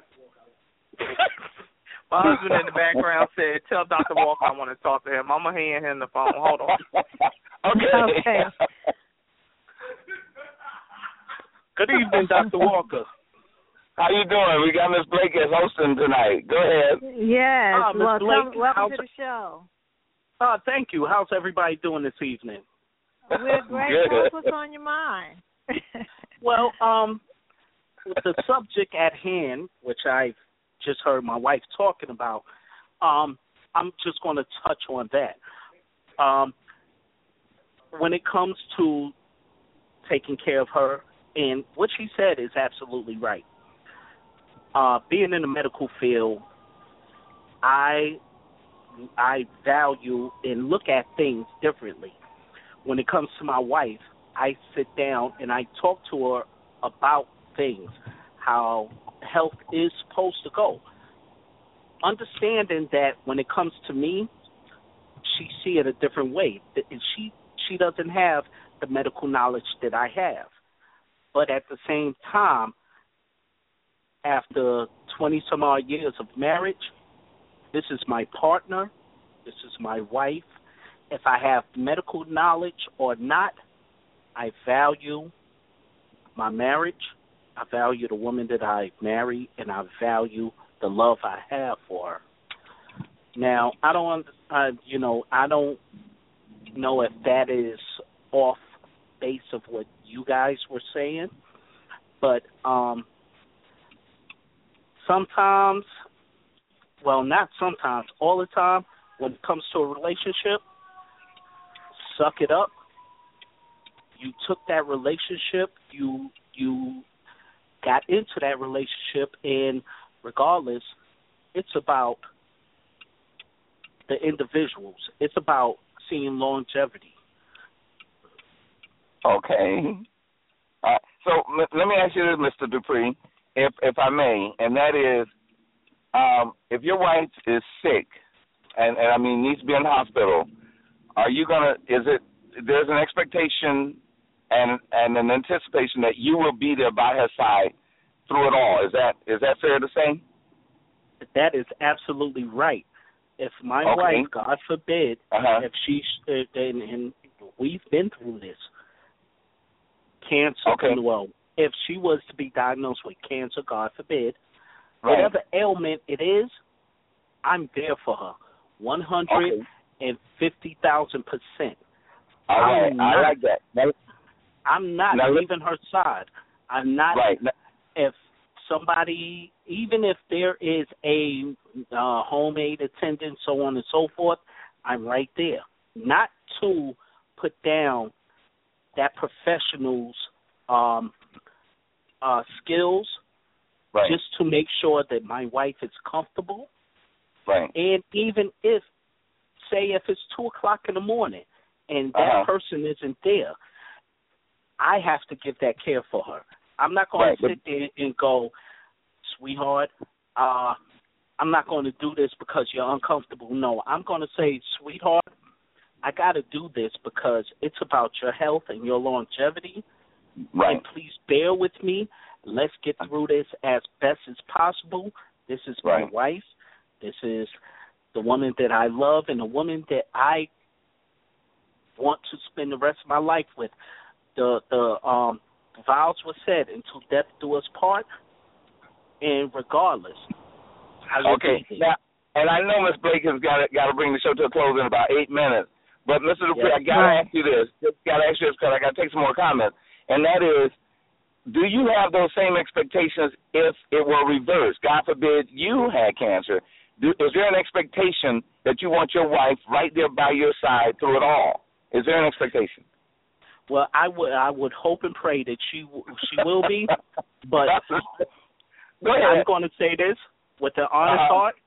my husband in the background said, tell Doctor Walker I want to talk to him. I'm going to hand him the phone. Hold on. Okay. Okay. Good evening, Doctor Walker. How you doing? We got Miz Blake as hosting tonight. Go ahead. Yes. Uh, well, Blake, come, welcome how's, to the show. Uh, thank you. How's everybody doing this evening? We're great. Good. Tell us what's on your mind. Well, um, with the subject at hand, which I just heard my wife talking about, um, I'm just going to touch on that. Um, when it comes to taking care of her, and what she said is absolutely right. Uh, being in the medical field, I I value and look at things differently. When it comes to my wife, I sit down and I talk to her about things, how health is supposed to go. Understanding that when it comes to me, she see it a different way. She she doesn't have the medical knowledge that I have. But at the same time, after twenty-some odd years of marriage, this is my partner, this is my wife. If I have medical knowledge or not, I value my marriage, I value the woman that I marry, and I value the love I have for her. Now, I don't, uh, you know, I don't know if that is off base of what you guys were saying, but um, sometimes, well, not sometimes, all the time, when it comes to a relationship, suck it up. You took that relationship, you you got into that relationship, and regardless, it's about the individuals. It's about seeing longevity. Okay. Uh, so l- let me ask you this, Mister Dupree, if if I may, and that is, um, if your wife is sick, and, and I mean needs to be in the hospital, are you gonna? Is it there's an expectation and and an anticipation that you will be there by her side through it all? Is that is that fair to say? That is absolutely right. If my Okay. wife, God forbid, Uh-huh. if she's uh, and, and we've been through this, cancer. Okay. Well, if she was to be diagnosed with cancer, God forbid, Right. whatever ailment it is, I'm there for her, one hundred and fifty thousand percent. All right. I'm I not- like that. Now, I'm not Now, let- leaving her side. I'm not. right. Now, If somebody, even if there is a uh, homemade attendant, so on and so forth, I'm right there. Not to put down that professional's um, uh, skills, right. just to make sure that my wife is comfortable. right. And even if, say, if it's two o'clock in the morning and that Uh-huh. person isn't there, I have to give that care for her. I'm not going Right, to but- sit there and go, sweetheart, uh, I'm not going to do this because you're uncomfortable. No, I'm going to say, sweetheart, I got to do this because it's about your health and your longevity. Right. And please bear with me. Let's get through this as best as possible. This is my Right. wife. This is the woman that I love and the woman that I want to spend the rest of my life with. The the um vows were said, until death do us part. And regardless, I will Okay. be there. Now, and I know Miss Blake has got to got to bring the show to a close in about eight minutes. But Mister Dupree, Yes. I got to Right. ask you this. Got to ask you this because I got to take some more comments. And that is, do you have those same expectations if it were reversed? God forbid you had cancer. Do, is there an expectation that you want your wife right there by your side through it all? Is there an expectation? Well, I would I would hope and pray that she w- she will be, but Go ahead. I'm going to say this with an honest Uh-huh. heart.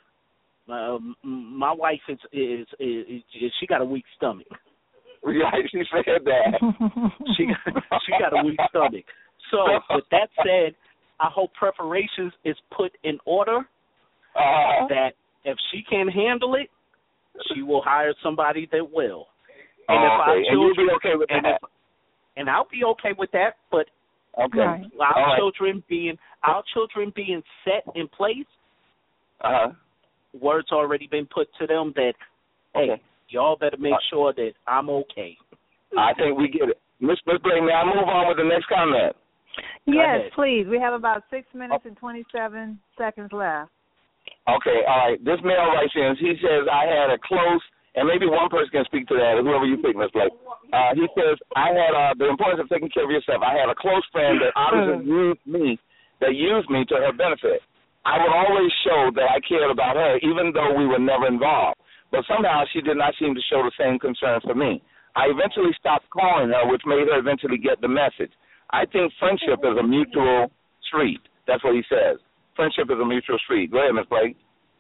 Um, my wife is, is is is she got a weak stomach. Yeah, she said that. She she got a weak stomach. So with that said, I hope preparations is put in order. Uh-huh. That if she can't handle it, she will hire somebody that will. And Oh, if our okay. And you'll children, be okay with and, that? if, and I'll be okay with that. But Okay. Right. our All right. children being our children being set in place, Uh-huh. words already been put to them that, hey, Okay. y'all better make Uh, sure that I'm okay. I think we get it. Miss Miss Blake, may I move on with the next comment? Yes, ahead. please. We have about six minutes and twenty-seven seconds left. Okay, all right. This male writes in, he says, I had a close, and maybe one person can speak to that, or whoever you pick, Miss Blake. Uh, he says, I had uh, the importance of taking care of yourself. I had a close friend that obviously used me, that used me to her benefit. I would always show that I cared about her, even though we were never involved. But somehow she did not seem to show the same concern for me. I eventually stopped calling her, which made her eventually get the message. I think friendship is a mutual street. That's what he says. Friendship is a mutual street. Go ahead, Miss Blake.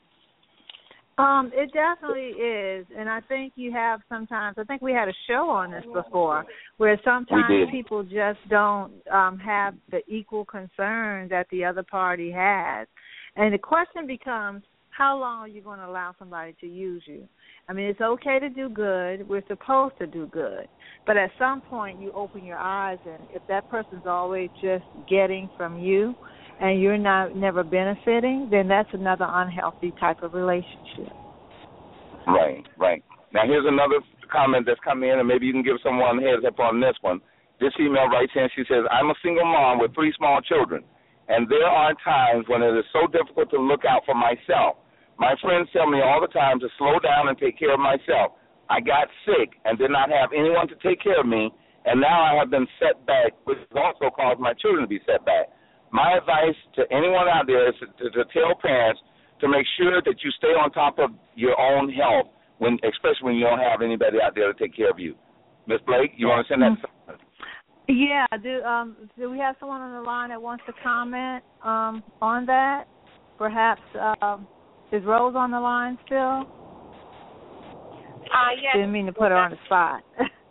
Um, it definitely is, and I think you have sometimes. I think we had a show on this before, where sometimes We did. people just don't um, have the equal concern that the other party has, and the question becomes, how long are you going to allow somebody to use you? I mean, it's okay to do good. We're supposed to do good, but at some point, you open your eyes, and if that person's always just getting from you, and you're not never benefiting, then that's another unhealthy type of relationship. Right, right. Now, here's another comment that's come in, and maybe you can give someone a heads up on this one. This email writes in, she says, I'm a single mom with three small children, and there are times when it is so difficult to look out for myself. My friends tell me all the time to slow down and take care of myself. I got sick and did not have anyone to take care of me, and now I have been set back, which has also caused my children to be set back. My advice to anyone out there is to, to, to tell parents to make sure that you stay on top of your own health, when, especially when you don't have anybody out there to take care of you. Miz Blake, you want to send that? Yeah. Do um do we have someone on the line that wants to comment um on that? Perhaps um, is Rose on the line still? Uh, yes. Didn't mean to put her on the spot.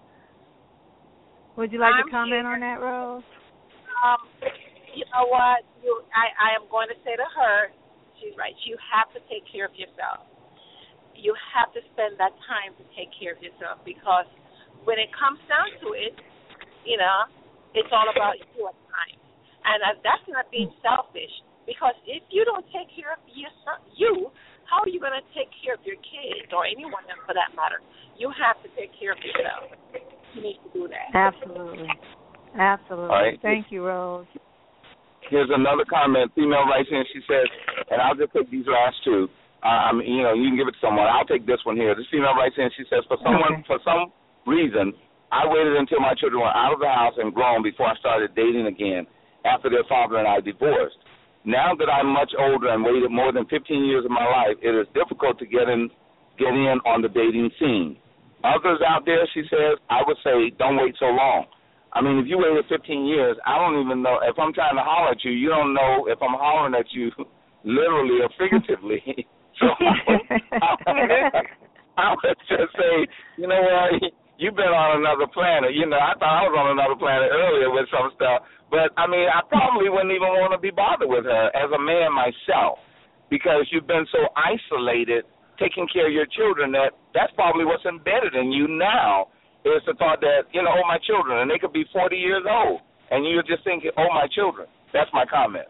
Would you like I'm to comment here. on that, Rose? Um, you know what? You, I, I am going to say to her, she's right. You have to take care of yourself. You have to spend that time to take care of yourself, because when it comes down to it, you know, it's all about you at times. And uh, that's not being selfish, because if you don't take care of yourself, you, how are you going to take care of your kids or anyone else for that matter? You have to take care of yourself. You need to do that. Absolutely. Absolutely. All right. Thank you, Rose. Here's another comment. Female writes in, she says, and I'll just take these last two. Um, you know, you can give it to someone. I'll take this one here. This female writes in, she says, for someone, okay. for some reason, I waited until my children were out of the house and grown before I started dating again after their father and I divorced. Now that I'm much older and waited more than fifteen years of my life, it is difficult to get in, get in on the dating scene. Others out there, she says, I would say, don't wait so long. I mean, if you waited fifteen years, I don't even know. If I'm trying to holler at you, you don't know if I'm hollering at you literally or figuratively. So I would, I, would, I would just say, you know what, you've been on another planet. You know, I thought I was on another planet earlier with some stuff. But, I mean, I probably wouldn't even want to be bothered with her as a man myself, because you've been so isolated taking care of your children that that's probably what's embedded in you now is the thought that, you know, oh, my children, and they could be forty years old, and you're just thinking, oh, my children. That's my comment.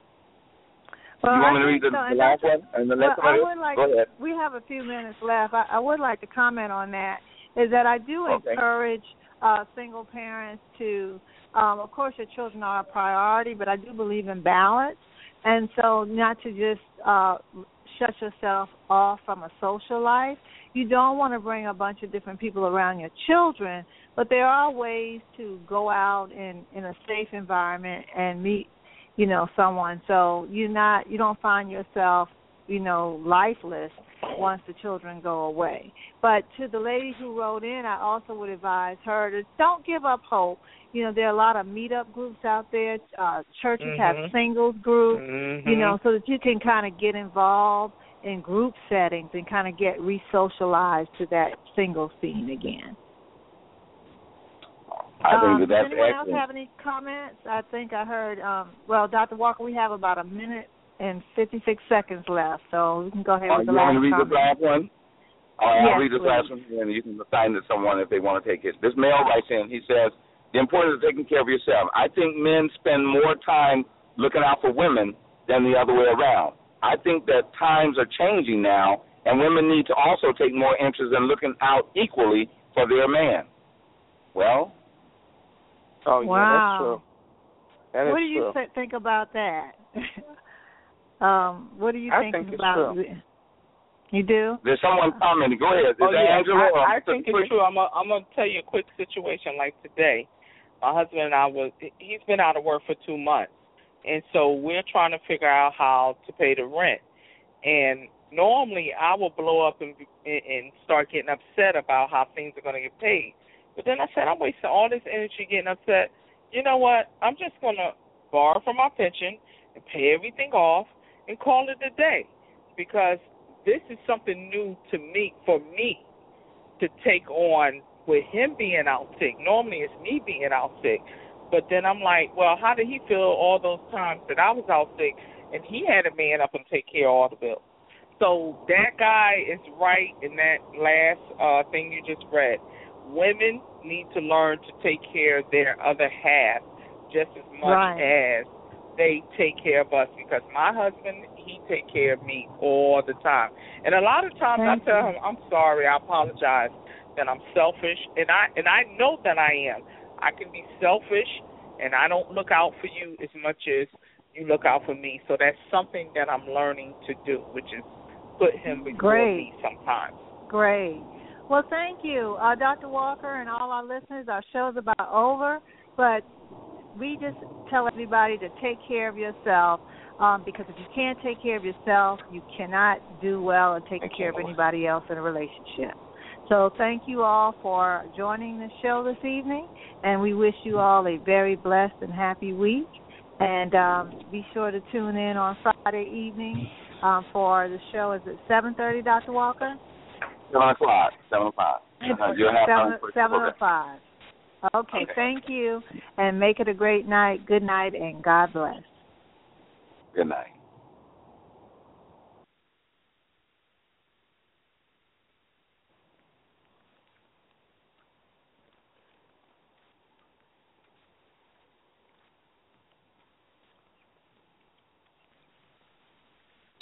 Well, you want I me to read the, so, the last one? And the well, next one? I would like, Go ahead. We have a few minutes left. I, I would like to comment on that, is that I do okay. encourage uh, single parents to, um, of course, your children are a priority, but I do believe in balance. And so not to just uh, shut yourself off from a social life. You don't want to bring a bunch of different people around your children, but there are ways to go out in, in a safe environment and meet, you know, someone. So you're not, you don't find yourself, you know, lifeless once the children go away. But to the lady who wrote in, I also would advise her to don't give up hope. You know, there are a lot of meetup groups out there. Uh, churches mm-hmm. have singles groups, mm-hmm. you know, so that you can kind of get involved in group settings and kind of get re-socialized to that single scene again. I think um, that that's does anyone excellent. else have any comments? I think I heard, um, well, Doctor Walker, we have about a minute and fifty-six seconds left, so we can go ahead uh, with the you last want me to read comment. this last one? All right, yes, I'll read this please. last one, and you can assign it to someone if they want to take it. This male writes in, he says, the importance of taking care of yourself. I think men spend more time looking out for women than the other way around. I think that times are changing now, and women need to also take more interest in looking out equally for their man. Well, oh yeah, wow. that's true. That what is do you true. th- think about that? um, what do you I think think it's about? true. You do? There's someone commenting. Go ahead. Is oh, that yeah. Angela? I, I think it's true. I'm I'm gonna tell you a quick situation. Like today, my husband and I was. He's been out of work for two months. And so we're trying to figure out how to pay the rent. And normally I will blow up and, and start getting upset about how things are going to get paid. But then I said, I'm wasting all this energy getting upset. You know what? I'm just going to borrow from my pension and pay everything off and call it a day, because this is something new to me, for me, to take on with him being out sick. Normally it's me being out sick. But then I'm like, well, how did he feel all those times that I was out sick and he had a man up and take care of all the bills? So that guy is right in that last uh, thing you just read. Women need to learn to take care of their other half just as much right. as they take care of us, because my husband, he take care of me all the time. And a lot of times Thank I tell you. him, I'm sorry, I apologize, that I'm selfish, and I and I know that I am. I can be selfish, and I don't look out for you as much as you look out for me. So that's something that I'm learning to do, which is put him before Great. me sometimes. Great. Well, thank you, uh, Doctor Walker, and all our listeners. Our show's about over, but we just tell everybody to take care of yourself, um, because if you can't take care of yourself, you cannot do well in taking care of anybody else in a relationship. So thank you all for joining the show this evening, and we wish you all a very blessed and happy week. And um, be sure to tune in on Friday evening um, for the show. Is it seven thirty, Doctor Walker? seven o'clock. seven o'clock. Uh-huh. seven, seven oh five. Okay, okay, thank you, and make it a great night. Good night, and God bless. Good night.